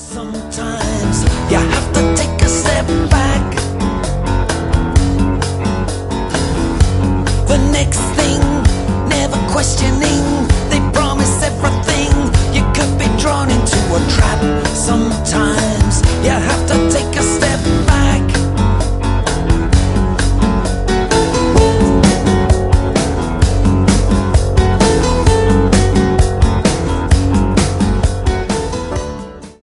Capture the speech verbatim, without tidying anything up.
Sometimes you have to take a step back. The next thing, never questioning. They promise everything. You could be drawn into a trap sometimes.